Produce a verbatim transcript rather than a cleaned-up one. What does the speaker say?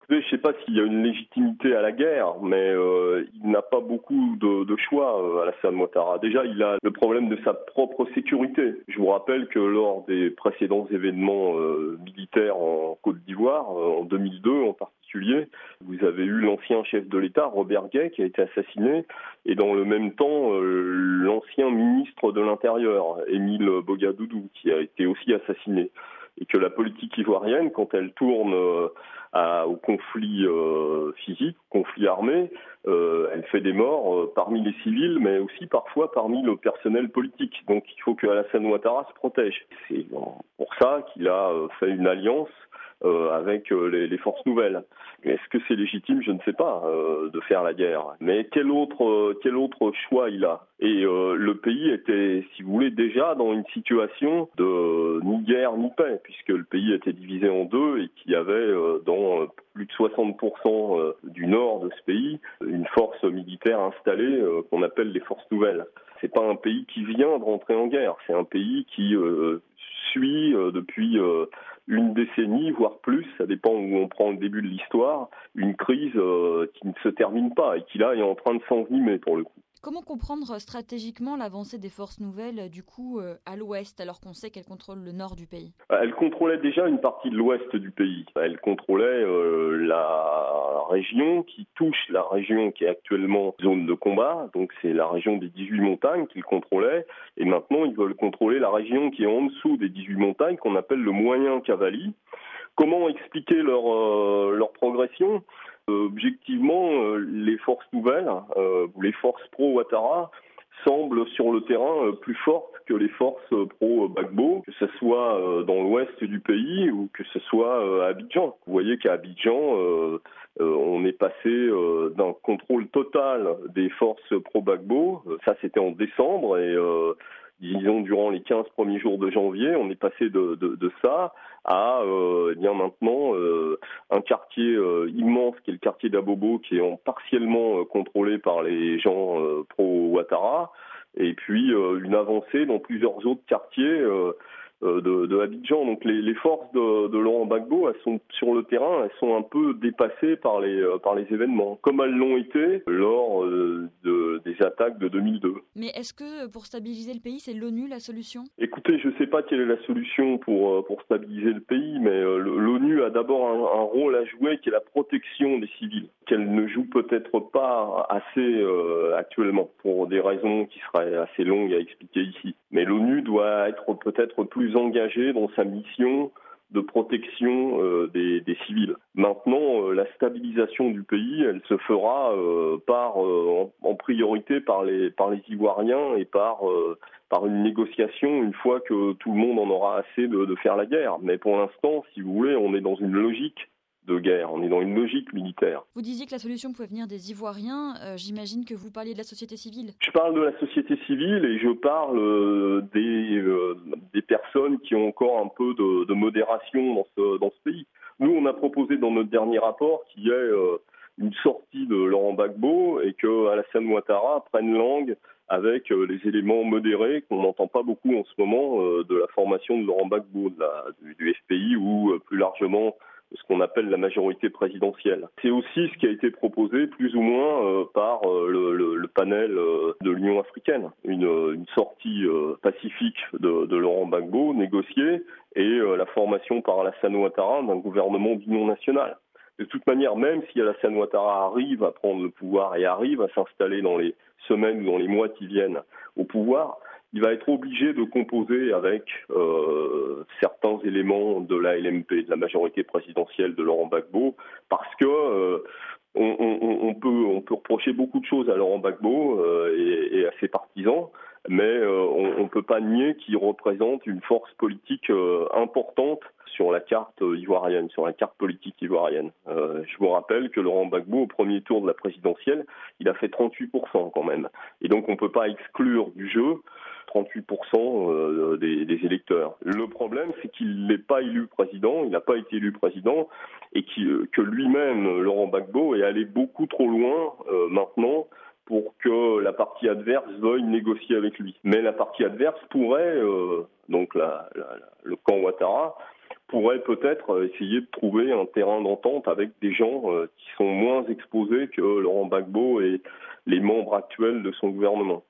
Je ne sais pas s'il y a une légitimité à la guerre, mais euh, il n'a pas beaucoup de, de choix, euh, Alassane Ouattara. Déjà, il a le problème de sa propre sécurité. Je vous rappelle que lors des précédents événements euh, militaires en Côte d'Ivoire, euh, en deux mille deux en particulier, vous avez eu l'ancien chef de l'État, Robert Guei, qui a été assassiné, et dans le même temps, euh, l'ancien ministre de l'Intérieur, Émile Bogadoudou, qui a été aussi assassiné. Et que la politique ivoirienne, quand elle tourne euh, à, au conflit euh, physique, au conflit armé, euh, elle fait des morts euh, parmi les civils, mais aussi parfois parmi le personnel politique. Donc il faut que Alassane Ouattara se protège. C'est pour ça qu'il a euh, fait une alliance euh, avec euh, les, les forces nouvelles. Est-ce que c'est légitime? Je ne sais pas, euh, de faire la guerre. Mais quel autre, euh, quel autre choix il a? Et euh, le pays était, si vous voulez, déjà dans une situation de ni guerre ni paix, puisque le pays était divisé en deux et qu'il y avait euh, dans euh, plus de soixante pour cent euh, du nord de ce pays une force militaire installée euh, qu'on appelle les forces nouvelles. C'est pas un pays qui vient de rentrer en guerre, c'est un pays qui euh, suit euh, depuis euh, une décennie, voire plus, ça dépend où on prend le début de l'histoire, une crise euh, qui ne se termine pas et qui là est en train de s'envenimer pour le coup. Comment comprendre stratégiquement l'avancée des forces nouvelles, du coup, euh, à l'ouest, alors qu'on sait qu'elles contrôlent le nord du pays? Elle contrôlait déjà une partie de l'ouest du pays. Elle contrôlait euh, la région qui touche la région qui est actuellement zone de combat. Donc c'est la région des dix-huit montagnes qu'ils contrôlaient. Et maintenant, ils veulent contrôler la région qui est en dessous des dix-huit montagnes, qu'on appelle le moyen Cavali. Comment expliquer leur, euh, leur progression ? Euh, objectivement, euh, les forces nouvelles, euh, ou les forces pro-Ouattara, semblent sur le terrain euh, plus fortes que les forces euh, pro-Gbagbo, que ce soit euh, dans l'ouest du pays ou que ce soit euh, à Abidjan. Vous voyez qu'à Abidjan, euh, euh, on est passé euh, d'un contrôle total des forces pro-Gbagbo, euh, ça c'était en décembre, et euh, disons durant les quinze premiers jours de janvier, on est passé de, de, de ça à euh, eh bien maintenant euh, un quartier euh, immense qui est le quartier d'Abobo, qui est en partiellement euh, contrôlé par les gens euh, pro-Ouattara, et puis euh, une avancée dans plusieurs autres quartiers euh, euh, de, de Abidjan. Donc les, les forces de, de Laurent Gbagbo, elles sont sur le terrain, elles sont un peu dépassées par les euh, par les événements, comme elles l'ont été lors euh, de, des attaques de deux mille deux. Mais est-ce que pour stabiliser le pays, c'est l'ONU la solution? Écoutez, je ne sais pas quelle est la solution pour pour stabiliser le pays, mais euh, l'ONU a d'abord un, un rôle à jouer qui est la protection des civils, qu'elle ne joue peut-être pas assez euh, actuellement, pour des raisons qui seraient assez longues à expliquer ici. Mais l'ONU doit être peut-être plus engagée dans sa mission de protection euh, des, des civils. Maintenant, euh, la stabilisation du pays, elle se fera euh, par euh, en, en priorité par les par les Ivoiriens et par euh, par une négociation une fois que tout le monde en aura assez de, de faire la guerre. Mais pour l'instant, si vous voulez, on est dans une logique de guerre, on est dans une logique militaire. Vous disiez que la solution pouvait venir des Ivoiriens, euh, j'imagine que vous parliez de la société civile. Je parle de la société civile et je parle euh, des, euh, des personnes qui ont encore un peu de, de modération dans ce, dans ce pays. Nous, on a proposé dans notre dernier rapport qu'il y ait euh, une sortie de Laurent Gbagbo et que Alassane Ouattara prenne langue avec euh, les éléments modérés qu'on n'entend pas beaucoup en ce moment euh, de la formation de Laurent Gbagbo, de la, du, du F P I ou euh, plus largement ce qu'on appelle la majorité présidentielle. C'est aussi ce qui a été proposé plus ou moins euh, par euh, le, le, le panel euh, de l'Union africaine. Une, une sortie euh, pacifique de, de Laurent Gbagbo négociée et euh, la formation par Alassane Ouattara d'un gouvernement d'union nationale. De toute manière, même si Alassane Ouattara arrive à prendre le pouvoir et arrive à s'installer dans les semaines ou dans les mois qui viennent au pouvoir, il va être obligé de composer avec euh, certains éléments de l'A L M P, de la majorité présidentielle de Laurent Gbagbo, parce que euh, on, on, on, peut, on peut reprocher beaucoup de choses à Laurent Gbagbo euh, et, et à ses partisans, mais euh, on ne peut pas nier qu'il représente une force politique euh, importante sur la carte ivoirienne, sur la carte politique ivoirienne. Euh, je vous rappelle que Laurent Gbagbo, au premier tour de la présidentielle, il a fait trente-huit pour cent quand même. Et donc on ne peut pas exclure du jeu trente-huit pour cent des, des électeurs. Le problème, c'est qu'il n'est pas élu président, il n'a pas été élu président, et qui, que lui-même, Laurent Gbagbo, est allé beaucoup trop loin euh, maintenant pour que la partie adverse veuille négocier avec lui. Mais la partie adverse pourrait, euh, donc la, la, la, le camp Ouattara, pourrait peut-être essayer de trouver un terrain d'entente avec des gens qui sont moins exposés que Laurent Gbagbo et les membres actuels de son gouvernement.